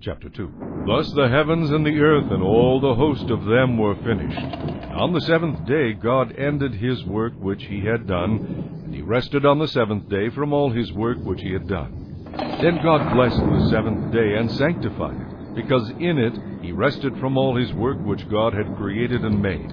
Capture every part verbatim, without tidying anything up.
Chapter two. Thus the heavens and the earth and all the host of them were finished. On the seventh day God ended his work which he had done, and he rested on the seventh day from all his work which he had done. Then God blessed the seventh day and sanctified it, because in it he rested from all his work which God had created and made.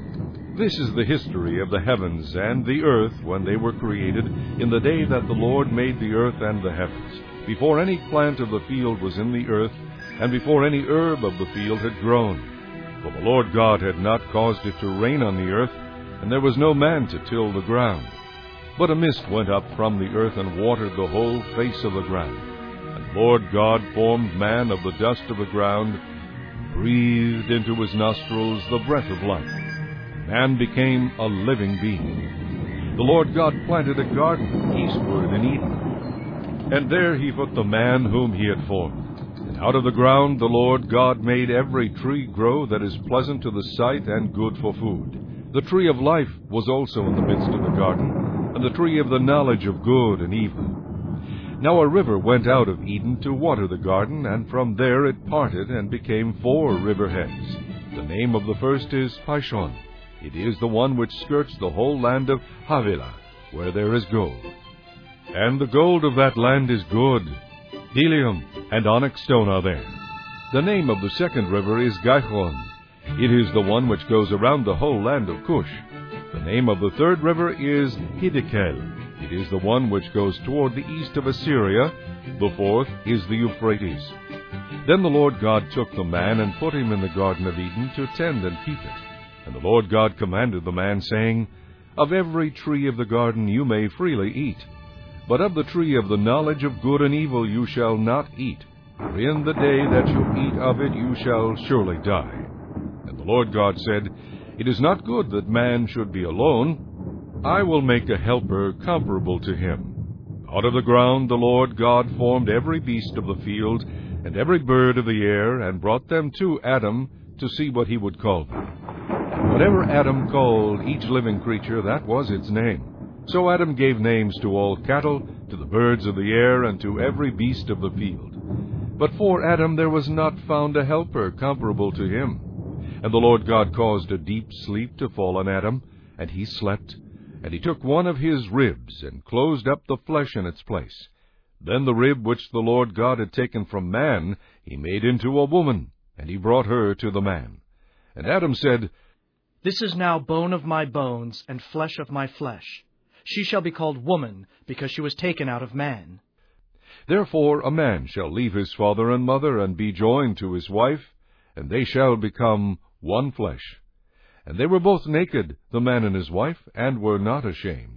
This is the history of the heavens and the earth when they were created, in the day that the Lord made the earth and the heavens, before any plant of the field was in the earth, and before any herb of the field had grown. For the Lord God had not caused it to rain on the earth, and there was no man to till the ground. But a mist went up from the earth and watered the whole face of the ground. And the Lord God formed man of the dust of the ground, breathed into his nostrils the breath of life. Man became a living being. The Lord God planted a garden eastward in Eden, and there he put the man whom he had formed. And out of the ground the Lord God made every tree grow that is pleasant to the sight and good for food. The tree of life was also in the midst of the garden, and the tree of the knowledge of good and evil. Now a river went out of Eden to water the garden, and from there it parted and became four river heads. The name of the first is Pishon. It is the one which skirts the whole land of Havilah, where there is gold. And the gold of that land is good. Helium and onyx stone are there. The name of the second river is Gihon. It is the one which goes around the whole land of Cush. The name of the third river is Hiddekel. It is the one which goes toward the east of Assyria. The fourth is the Euphrates. Then the Lord God took the man and put him in the Garden of Eden to tend and keep it. And the Lord God commanded the man, saying, Of every tree of the garden you may freely eat, but of the tree of the knowledge of good and evil you shall not eat, for in the day that you eat of it you shall surely die. And the Lord God said, It is not good that man should be alone. I will make a helper comparable to him. Out of the ground the Lord God formed every beast of the field, and every bird of the air, and brought them to Adam to see what he would call them. Whatever Adam called each living creature, that was its name. So Adam gave names to all cattle, to the birds of the air, and to every beast of the field. But for Adam there was not found a helper comparable to him. And the Lord God caused a deep sleep to fall on Adam, and he slept. And he took one of his ribs, and closed up the flesh in its place. Then the rib which the Lord God had taken from man, he made into a woman, and he brought her to the man. And Adam said, This is now bone of my bones, and flesh of my flesh. She shall be called woman, because she was taken out of man. Therefore a man shall leave his father and mother, and be joined to his wife, and they shall become one flesh. And they were both naked, the man and his wife, and were not ashamed.